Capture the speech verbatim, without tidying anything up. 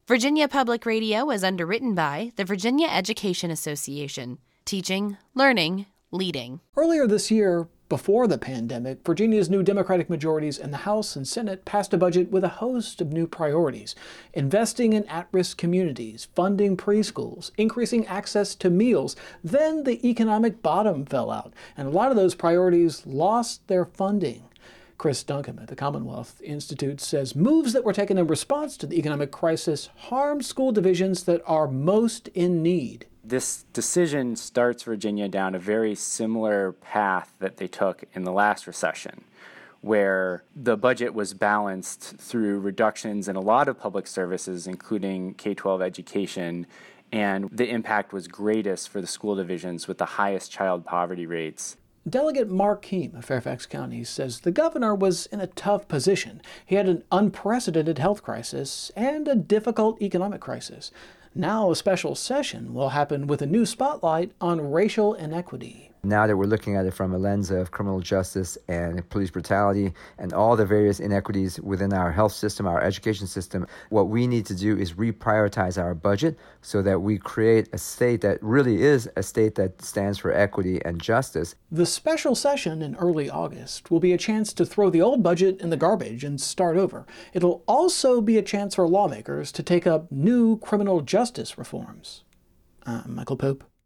Virginia Public Radio is underwritten by the Virginia Education Association. Teaching, learning, leading. Earlier this year, before the pandemic, Virginia's new Democratic majorities in the House and Senate passed a budget with a host of new priorities. Investing in at-risk communities, funding preschools, increasing access to meals. Then the economic bottom fell out, and a lot of those priorities lost their funding. Chris Duncombe at the Commonwealth Institute says moves that were taken in response to the economic crisis harm school divisions that are most in need. This decision starts Virginia down a very similar path that they took in the last recession, where the budget was balanced through reductions in a lot of public services, including K twelve education, and the impact was greatest for the school divisions with the highest child poverty rates. Delegate Mark Keim of Fairfax County says the governor was in a tough position. He had an unprecedented health crisis and a difficult economic crisis. Now a special session will happen with a new spotlight on racial inequity. Now that we're looking at it from a lens of criminal justice and police brutality and all the various inequities within our health system, our education system, what we need to do is reprioritize our budget so that we create a state that really is a state that stands for equity and justice. The special session in early August will be a chance to throw the old budget in the garbage and start over. It'll also be a chance for lawmakers to take up new criminal justice reforms. I'm Michael Pope.